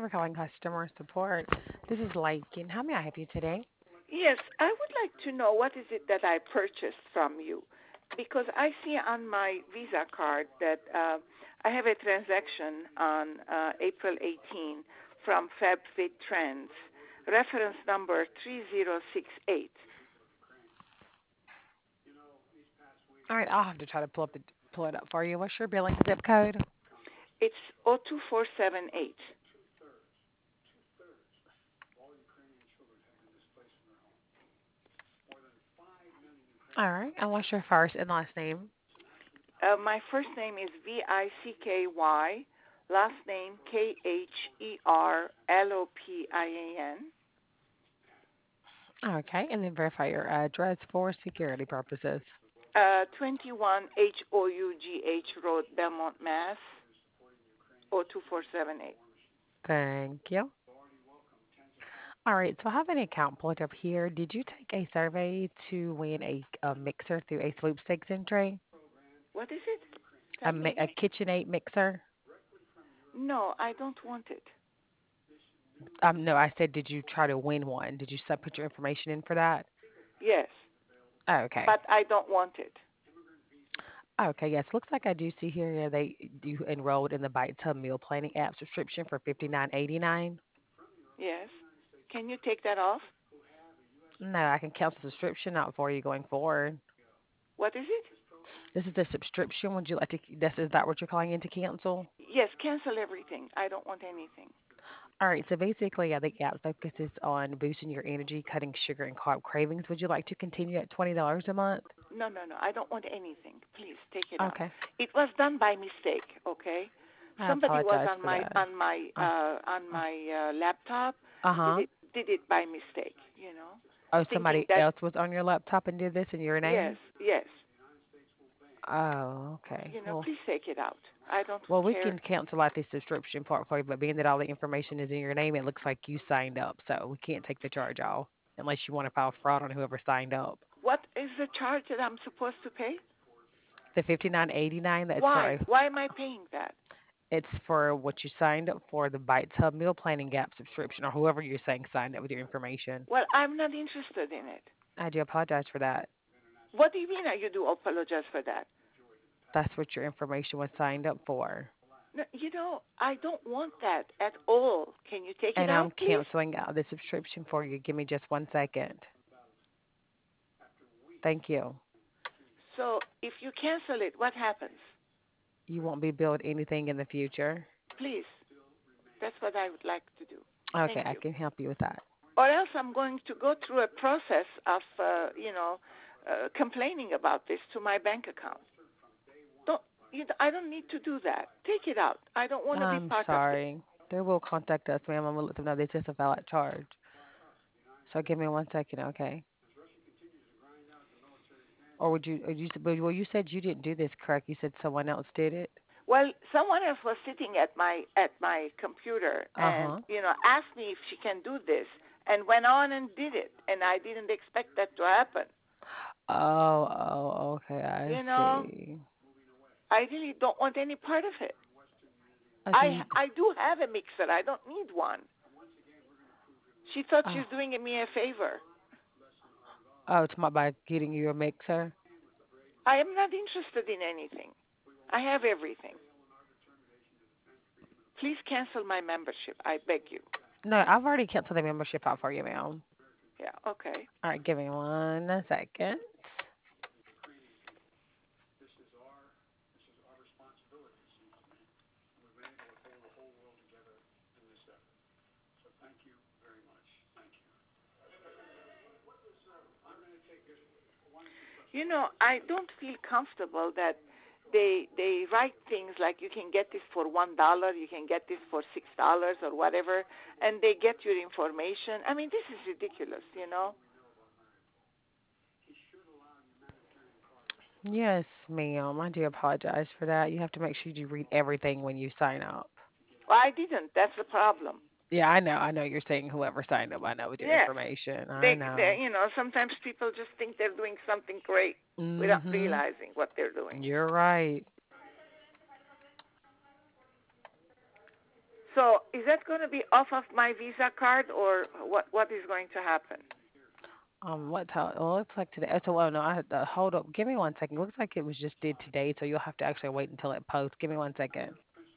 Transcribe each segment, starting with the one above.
for calling customer support. This is Lakin. How may I help you today? Yes, I would like to know what is it that I purchased from you, because I see on my Visa card that I have a transaction on April 18 from FabFit Trends, reference number 3068. All right, I'll have to try to pull it up for you. What's your billing zip code? It's 02478. All right, and what's your first and last name? My first name is Vicky, last name Kherlopin. Okay, and then verify your address for security purposes. 21 Hough Road, Belmont, Mass. 02478. Thank you. All right, so I have an account pulled up here. Did you take a survey to win a mixer through a sweepstakes entry? What is it? Tell me A again. KitchenAid mixer? No, I don't want it. No, I said, did you try to win one? Did you put your information in for that? Yes, Okay. but I don't want it. Okay, yes. Looks like I do see here you enrolled in the Bite Tub Meal Planning app subscription for 59.89. Yes. Can you take that off? No, I can cancel the subscription out for you going forward. What is it? This is the subscription. Would you like to? This is that what you're calling in to cancel? Yes, cancel everything. I don't want anything. All right. So basically, yeah, the app focuses on boosting your energy, cutting sugar and carb cravings. Would you like to continue at $20 a month? No, no, no. I don't want anything. Please take it out. Okay. It was done by mistake, okay? I Somebody was apologize on for my that. on my Uh on my laptop, did huh. it by mistake, you know, Oh, thinking somebody that else was on your laptop and did this in your yes, name? yes. Oh, okay. Please take it out. I don't Well, we care. can cancel out the subscription part for you, but being that all the information is in your name, it looks like you signed up, so we can't take the charge off unless you want to file fraud on whoever signed up. What is the charge that I'm supposed to pay? The 59.89, that's for Why? Why am I paying that? it's for what you signed up for the Bite Hub Meal Planning Gap subscription, or whoever you're saying signed up with your information. Well, I'm not interested in it. I do apologize for that. What do you mean you do apologize for that? That's what your information was signed up for, No, I don't want that at all. Can you take it and out, I'm please? canceling out the subscription for you. Give me just 1 second. Thank you. So if you cancel it, what happens? You won't be billed anything in the future. Please. That's what I would like to do. Okay, Thank I you. can help you with that. Or else I'm going to go through a process of, complaining about this to my bank account. Don't I don't need to do that. Take it out. I don't want to be I'm part of this. sorry. They will contact us, ma'am. I'm gonna let them know this is a valid charge. So give me 1 second, okay? Well, you said you didn't do this, correct? You said someone else did it. Well, someone else was sitting at my computer and Uh-huh. asked me if she can do this and went on and did it, and I didn't expect that to happen. Okay, I You know, see. I really don't want any part of it. I Okay. I do have a mixer. I don't need one. She thought she Oh, was doing me a favor. it's my by getting you a mixer. I am not interested in anything. I have everything. Please cancel my membership. I beg you. No, I've already canceled the membership out for you, ma'am. Yeah, okay. All right, give me 1 second. I don't feel comfortable that they write things like you can get this for $1, you can get this for $6 or whatever, and they get your information. I mean, this is ridiculous. Yes, ma'am. I do apologize for that. You have to make sure you read everything when you sign up. Well, I didn't. That's the problem. Yeah, I know. I know you're saying whoever signed up. I know with your Yes, information. I they know. sometimes people just think they're doing something great without Mhm. realizing what they're doing. You're right. So is that going to be off of my Visa card, or what is going to happen? What time? Well, it looks like today. So, well, no, I had to hold up. Give me one second. Looks like it was just did today, so you'll have to actually wait until it posts. Give me one second.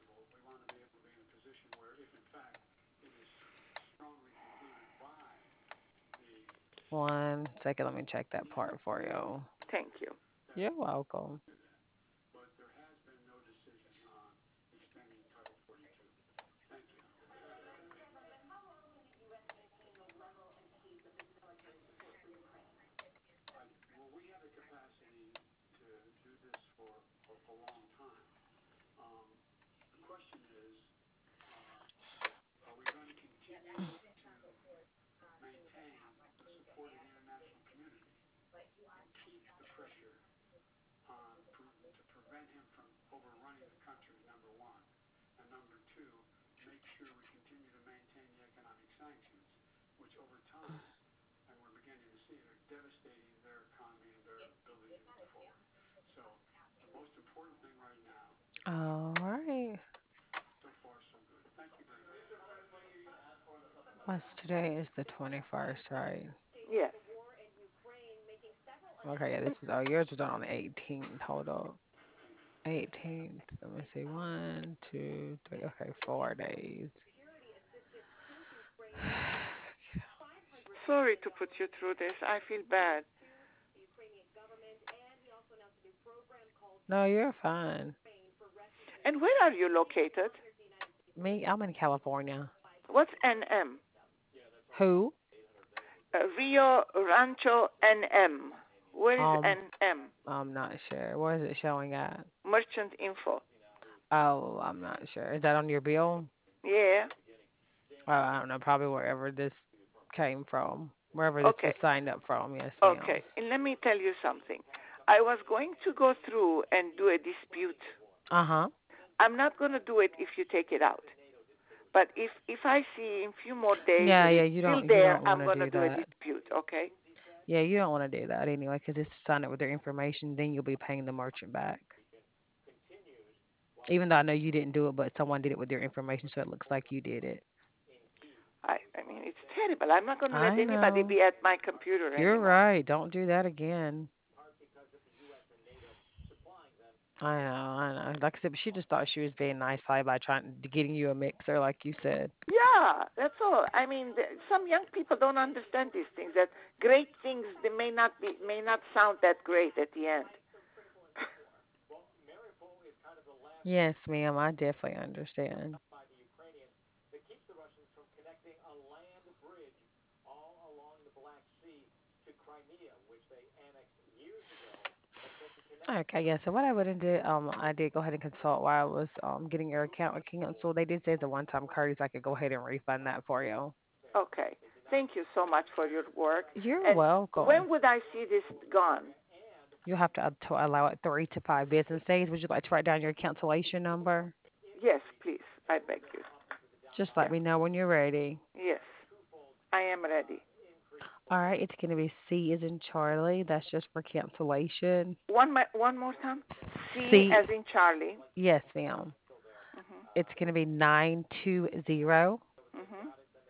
One second. Let me check that part for you. Thank you. You're welcome. All right. What's today is the 21st, right? Yes. Okay, yeah, this is, oh, yours was on the 18th. Hold up. 18th. Let me see. One, two, three. Okay, 4 days. Sorry to put you through this. I feel bad. No, you're fine. And where are you located? Me, I'm in California. What's NM? Who? Rio Rancho NM. Where is Um, NM? I'm not sure. Where is it showing at? Merchant info. Oh, I'm not sure. Is that on your bill? Yeah. I don't know. Probably wherever this came from. Wherever this Okay. was signed up from. Yes, ma'am. Okay. And let me tell you something. I was going to go through and do a dispute. Uh-huh. I'm not going to do it if you take it out. But if I see in few more days Yeah, that yeah, it's still you there, don't want I'm to going to do do a that. dispute. Okay. Yeah, you don't want to do that anyway, because it's signed up with their information. Then you'll be paying the merchant back. Even though I know you didn't do it, but someone did it with your information, so it looks like you did it. I mean, it's terrible. I'm not going to let I anybody know. be at my computer You're anymore. right. Don't do that again. I know. Like I said, but she just thought she was being nice, probably by trying to getting you a mixer, like you said. Yeah, that's all. I mean, some young people don't understand these things. That great things they may not sound that great at the end. Yes, ma'am. I definitely understand. Okay, yeah. So what I would do, I did go ahead and consult while I was getting your account canceled. They did say the one-time courtesy, I could go ahead and refund that for you. Okay. Thank you so much for your work. You're And welcome. when would I see this gone? You'll have to allow it 3 to 5 business days. Would you like to write down your cancellation number? Yes, please. I beg you. Just let Yeah. me know when you're ready. Yes, I am ready. All right, it's going to be C is in Charlie. That's just for cancellation. One more time. C C, as in Charlie. yes, ma'am. Mhm. It's going to be 920 Mhm.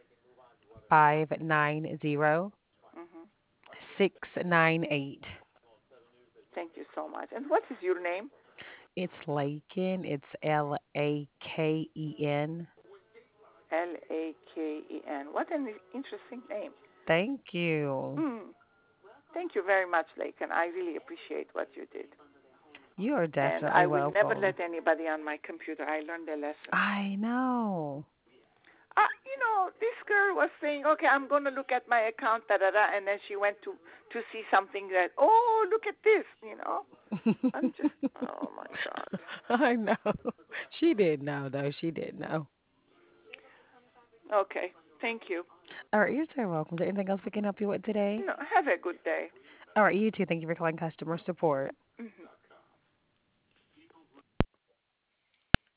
590 Mhm. 698. Thank you so much. And what is your name? It's Laken. It's Laken. Laken. What an interesting name. Thank you. Hmm. Thank you very much, Laken. I really appreciate what you did. You are And definitely I will never welcome. let anybody on my computer. I learned a lesson. I know. This girl was saying, "Okay, I'm going to look at my account, da da da," and then she went to see something that, "Oh, look at this." I'm just, oh my God. I know. She did know, though. She did know. Okay, thank you. All right, you're so welcome. Is there anything else we can help you with today? No, have a good day. All right, you too. Thank you for calling customer support. Mhm.